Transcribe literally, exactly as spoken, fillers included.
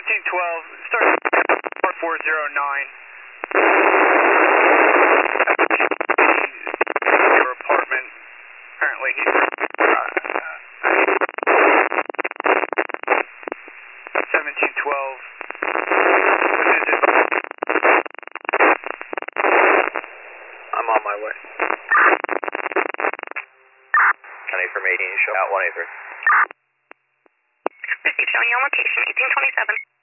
seventeen twelve, start four zero nine. Your apartment. Apparently he's uh, seventeen twelve. I'm on my way. ten eight from eighteen, show out one eight three. This is showing your location, eighteen twenty-seven.